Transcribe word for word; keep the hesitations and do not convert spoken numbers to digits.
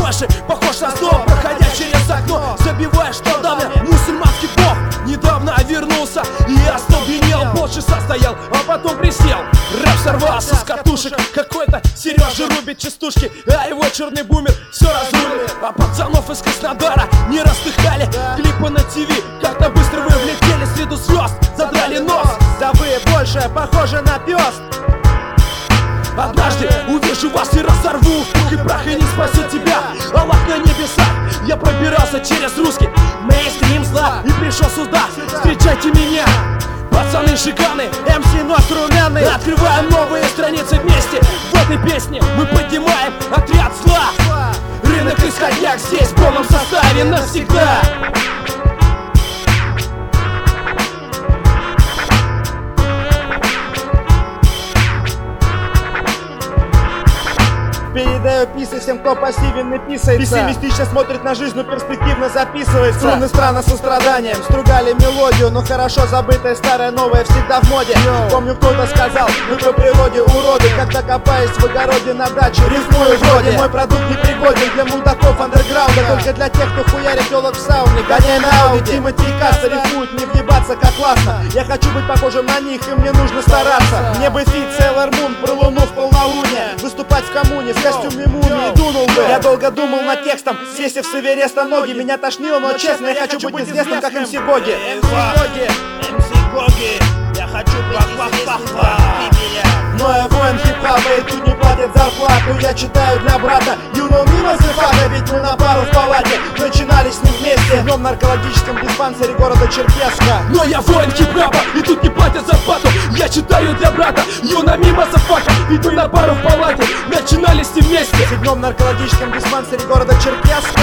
больше похож на сон, проходя через окно, забиваешь надо мной мусульманский бог. Недавно вернулся и остолбенел, полчаса стоял, а потом присел. Рэп сорвался с катушек, какой-то Сережа рубит частушки, а его черный бумер все разрулит. А пацанов из Краснодара не растыхали клипы на ТВ, как-то быстро вы влетели среду звезд, задрали нос. Да вы больше похожи на пёс. Однажды увижу вас и разорву в пух и прах, и не спасет тебя Аллах на небесах. Я пробирался через русский мейнстрим зла и пришел сюда, встречайте меня. Пацаны шиканы, эм си нос румяный. Открываем новые страницы вместе. В этой песне мы поднимаем отряд зла. Рынок исходняк здесь в полном составе навсегда. Передаю писы всем, кто пассивен и писается. Пессимистично смотрит на жизнь, но перспективно записывается. Струны странно со страданием, стругали мелодию, но хорошо забытое старое новое всегда в моде. Yo. Помню, кто-то сказал, мы по природе уроды, когда копаясь в огороде на даче, рифмую вроде. Мой продукт не пригоден для мудаков андерграунда, только для тех, кто хуярит телок в сауне. Гоняй на Ауди, Тимати и Касса рифмуют, не въебаться как классно. Я хочу быть похожим на них, и мне нужно стараться. Мне бы фит Sailor Moon про луну в полнолуние, выступать в коммуне в костюме мумии, дунул бы. Я долго думал над текстом, свесив с Эвереста ноги. Меня тошнило, но честно, я хочу быть известным, как эм си Гоги. эм си Гоги, эм си Гоги, я хочу быть известным. Но я воин хип-хопа, и тут не платят зарплату. Я читаю для брата You know me, motherfucker, ведь мы на пару в палате начинали с ним вместе в днем наркологическом диспансере города Черкесска. Но я воин хип-хопа, и тут не платят зарплату. Я читаю для брата You know me, motherfucker, ведь мы на пару в палате начинали с ним вместе в седьмом наркологическом диспансере города Черкесска.